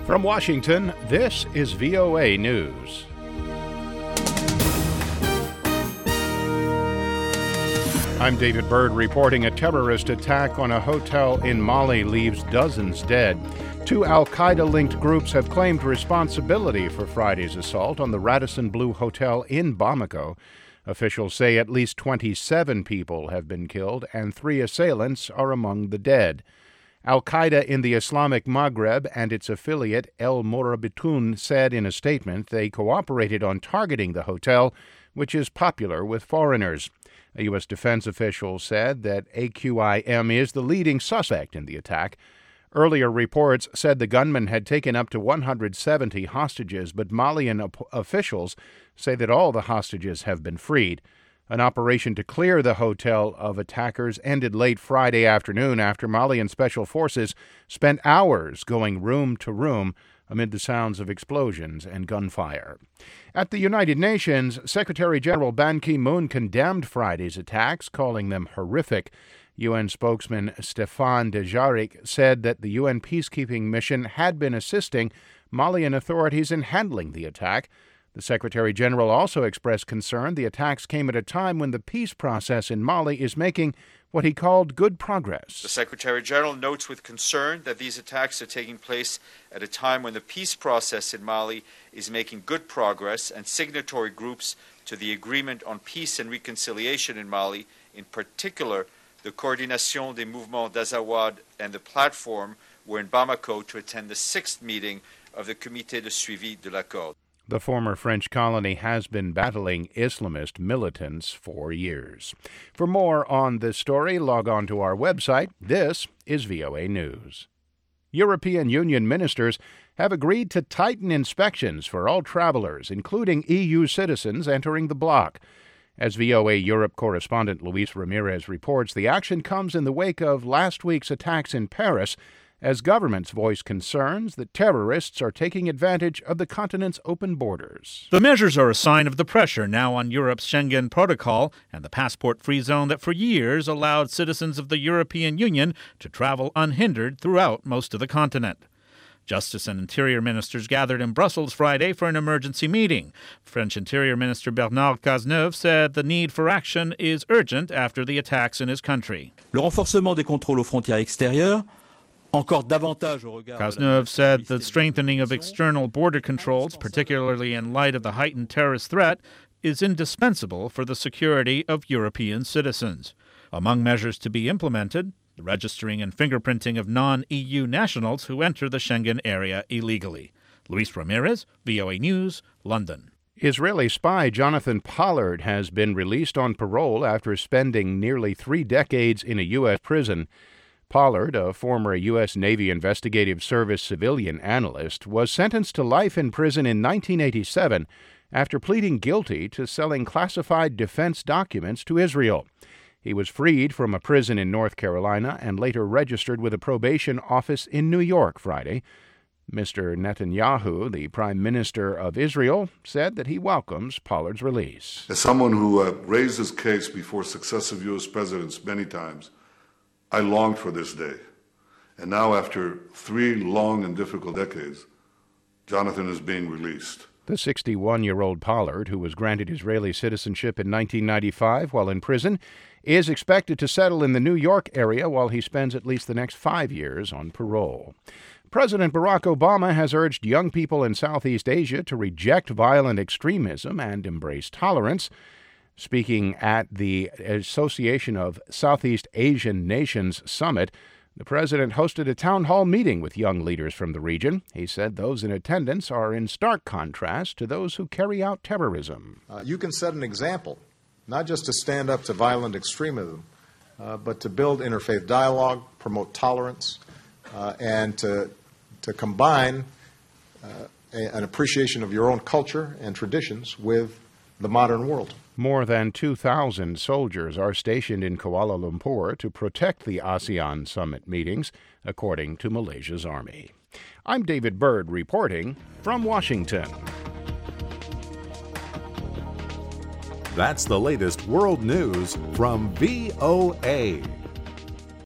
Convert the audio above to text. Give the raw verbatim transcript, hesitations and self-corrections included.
From Washington, this is V O A News. I'm David Byrd reporting a terrorist attack on a hotel in Mali leaves dozens dead. Two al-Qaeda-linked groups have claimed responsibility for Friday's assault on the Radisson Blu Hotel in Bamako. Officials say at least twenty-seven people have been killed and three assailants are among the dead. Al-Qaeda in the Islamic Maghreb and its affiliate El Morabitoun said in a statement they cooperated on targeting the hotel, which is popular with foreigners. A U S defense official said that A Q I M is the leading suspect in the attack. Earlier reports said the gunman had taken up to one hundred seventy hostages, but Malian op- officials say that all the hostages have been freed. An operation to clear the hotel of attackers ended late Friday afternoon after Malian special forces spent hours going room to room amid the sounds of explosions and gunfire. At the United Nations, Secretary General Ban Ki-moon condemned Friday's attacks, calling them horrific. U N spokesman Stéphane Dujarric said that the U N peacekeeping mission had been assisting Malian authorities in handling the attack. The Secretary General also expressed concern the attacks came at a time when the peace process in Mali is making what he called good progress. The Secretary General notes with concern that these attacks are taking place at a time when the peace process in Mali is making good progress and signatory groups to the Agreement on Peace and Reconciliation in Mali, in particular the Coordination des Mouvements d'Azawad and the Platform, were in Bamako to attend the sixth meeting of the Comité de Suivi de l'Accord. The former French colony has been battling Islamist militants for years. For more on this story, log on to our website. This is V O A News. European Union ministers have agreed to tighten inspections for all travelers, including E U citizens entering the bloc. As V O A Europe correspondent Luis Ramirez reports, the action comes in the wake of last week's attacks in Paris, as governments voice concerns that terrorists are taking advantage of the continent's open borders. The measures are a sign of the pressure now on Europe's Schengen Protocol and the passport-free zone that for years allowed citizens of the European Union to travel unhindered throughout most of the continent. Justice and Interior ministers gathered in Brussels Friday for an emergency meeting. French Interior Minister Bernard Cazeneuve said the need for action is urgent after the attacks in his country. Le renforcement des contrôles aux frontières extérieures. Cazeneuve said the strengthening of external border controls, particularly in light of the heightened terrorist threat, is indispensable for the security of European citizens. Among measures to be implemented, the registering and fingerprinting of non-E U nationals who enter the Schengen area illegally. Luis Ramirez, V O A News, London. Israeli spy Jonathan Pollard has been released on parole after spending nearly three decades in a U S prison. Pollard, a former U S Navy Investigative Service civilian analyst, was sentenced to life in prison in nineteen eighty-seven after pleading guilty to selling classified defense documents to Israel. He was freed from a prison in North Carolina and later registered with a probation office in New York Friday. Mister Netanyahu, the Prime Minister of Israel, said that he welcomes Pollard's release. As someone who uh, raised his case before successive U S presidents many times, I longed for this day. And now, after three long and difficult decades, Jonathan is being released. The sixty-one-year-old Pollard, who was granted Israeli citizenship in nineteen ninety-five while in prison, is expected to settle in the New York area while he spends at least the next five years on parole. President Barack Obama has urged young people in Southeast Asia to reject violent extremism and embrace tolerance. Speaking at the Association of Southeast Asian Nations Summit, the president hosted a town hall meeting with young leaders from the region. He said those in attendance are in stark contrast to those who carry out terrorism. Uh, you can set an example, not just to stand up to violent extremism, uh, but to build interfaith dialogue, promote tolerance, uh, and to, to combine uh, a, an appreciation of your own culture and traditions with the modern world. More than two thousand soldiers are stationed in Kuala Lumpur to protect the ASEAN summit meetings, according to Malaysia's army. I'm David Byrd reporting from Washington. That's the latest world news from V O A.